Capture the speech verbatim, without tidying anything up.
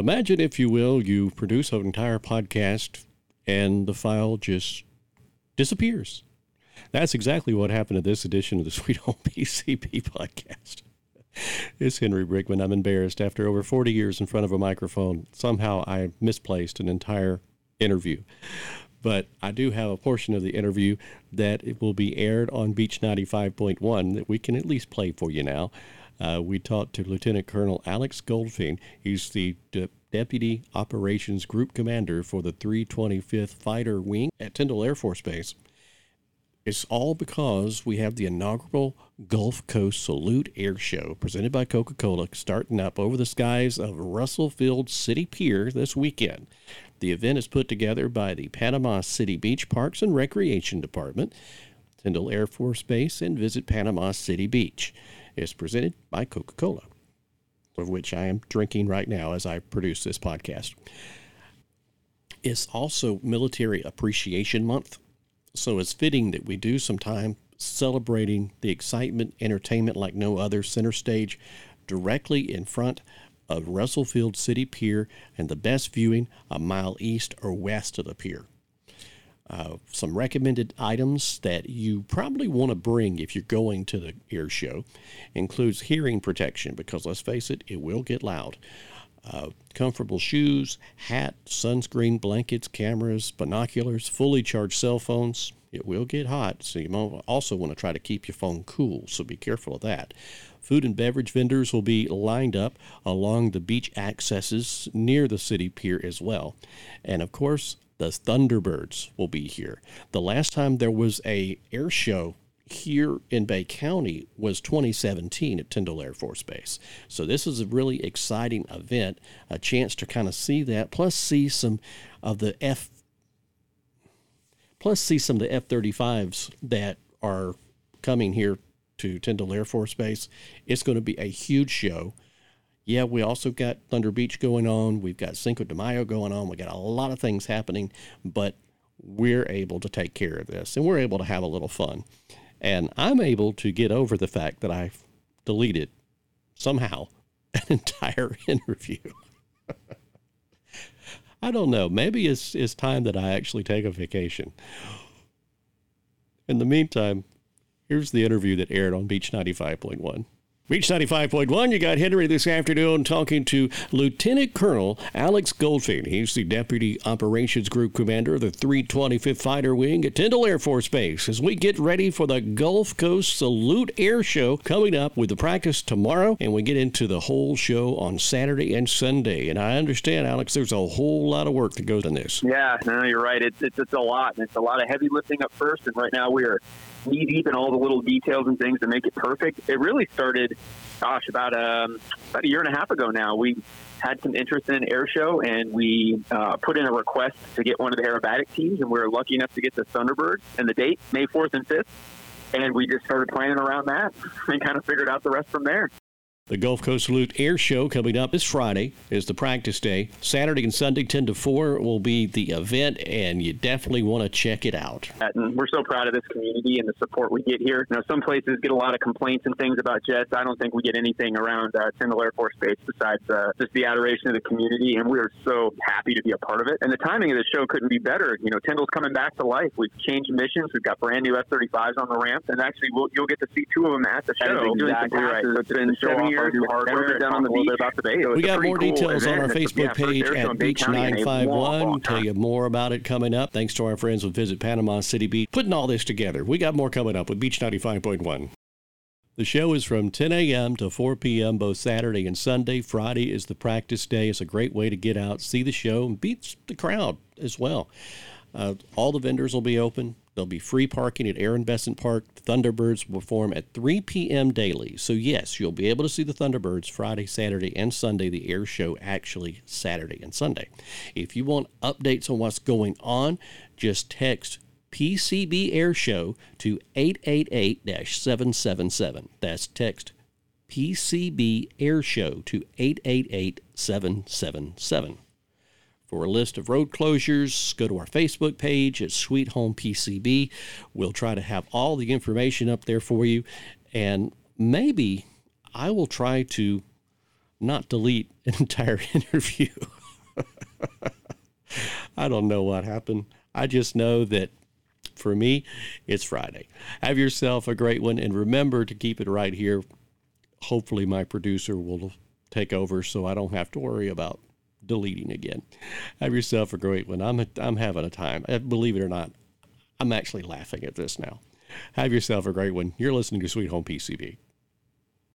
Imagine, if you will, you produce an entire podcast and the file just disappears. That's exactly what happened to this edition of the Sweet Home P C B podcast. It's Henry Brickman. I'm embarrassed. After over forty years in front of a microphone, somehow I misplaced an entire interview. But I do have a portion of the interview that it will be aired on Beach ninety-five point one that we can at least play for you now. Uh, we talked to Lieutenant Colonel Alex Goldfein. He's the de- Deputy Operations Group Commander for the three twenty-fifth Fighter Wing at Tyndall Air Force Base. It's all because we have the inaugural Gulf Coast Salute Air Show presented by Coca-Cola starting up over the skies of Russell Field City Pier this weekend. The event is put together by the Panama City Beach Parks and Recreation Department, Tyndall Air Force Base, and Visit Panama City Beach. It's presented by Coca-Cola, of which I am drinking right now as I produce this podcast. It's also Military Appreciation Month, so it's fitting that we do some time celebrating the excitement, entertainment like no other, center stage directly in front of Russell Field City Pier, and the best viewing a mile east or west of the pier. Uh, some recommended items that you probably want to bring if you're going to the air show includes hearing protection, because let's face it, it will get loud. Uh, comfortable shoes, hat, sunscreen, blankets, cameras, binoculars, fully charged cell phones. It will get hot, so you also want to try to keep your phone cool, so be careful of that. Food and beverage vendors will be lined up along the beach accesses near the city pier as well. And of course, the Thunderbirds will be here. The last time there was a air show here in Bay County was twenty seventeen at Tyndall Air Force Base. So this is a really exciting event, a chance to kind of see that, plus see some of the F, plus see some of the F thirty-fives that are coming here to Tyndall Air Force Base. It's going to be a huge show. Yeah, we also got Thunder Beach going on. We've got Cinco de Mayo going on. We got a lot of things happening, but we're able to take care of this, and we're able to have a little fun. And I'm able to get over the fact that I've deleted, somehow, an entire interview. I don't know. Maybe it's, it's time that I actually take a vacation. In the meantime, here's the interview that aired on Beach ninety-five point one. Beach ninety-five point one, you got Henry this afternoon talking to Lieutenant Colonel Alex Goldfein. He's the Deputy Operations Group Commander of the three twenty-fifth Fighter Wing at Tyndall Air Force Base as we get ready for the Gulf Coast Salute Air Show coming up with the practice tomorrow, and we get into the whole show on Saturday and Sunday. And I understand, Alex, there's a whole lot of work that goes in this. Yeah, no, you're right. It's, it's, it's a lot. It's a lot of heavy lifting up first, and right now we are knee deep in all the little details and things to make it perfect. It really started, gosh, about um, about a year and a half ago now. We had some interest in an air show, and we uh, put in a request to get one of the aerobatic teams, and we were lucky enough to get the Thunderbirds, and the date, May fourth and fifth, and we just started planning around that and kind of figured out the rest from there. The Gulf Coast Salute Air Show coming up this Friday is the practice day. Saturday and Sunday, ten to four, will be the event, and you definitely want to check it out. And we're so proud of this community and the support we get here. You know, some places get a lot of complaints and things about jets. I don't think we get anything around uh, Tyndall Air Force Base besides uh, just the adoration of the community, and we are so happy to be a part of it. And the timing of the show couldn't be better. You know, Tyndall's coming back to life. We've changed missions. We've got brand new F thirty-fives on the ramp, and actually we'll, you'll get to see two of them at the show. That is exactly right. So it's been seven years. New hardware down on the beach. About the base. So we got more details cool on our Facebook page at Beach nine five one. Tell you more about it coming up. Thanks to our friends with Visit Panama City Beach putting all this together. We got more coming up with Beach ninety-five point one. The show is from ten a.m. to four p.m. both Saturday and Sunday. Friday is the practice day. It's a great way to get out, see the show, and beat the crowd as well. Uh, all the vendors will be open. There'll be free parking at Aaron Besant Park. The Thunderbirds will perform at three p.m. daily. So, yes, you'll be able to see the Thunderbirds Friday, Saturday, and Sunday. The air show actually Saturday and Sunday. If you want updates on what's going on, just text P C B Air Show to eight eight eight seven seven seven. That's text P C B Air Show to eight eight eight seven seven seven. For a list of road closures, go to our Facebook page at Sweet Home P C B. We'll try to have all the information up there for you. And maybe I will try to not delete an entire interview. I don't know what happened. I just know that for me, it's Friday. Have yourself a great one, and remember to keep it right here. Hopefully my producer will take over so I don't have to worry about deleting again. Have yourself a great one. I'm, I'm having a time. Believe it or not, I'm actually laughing at this now. Have yourself a great one. You're listening to Sweet Home P C B.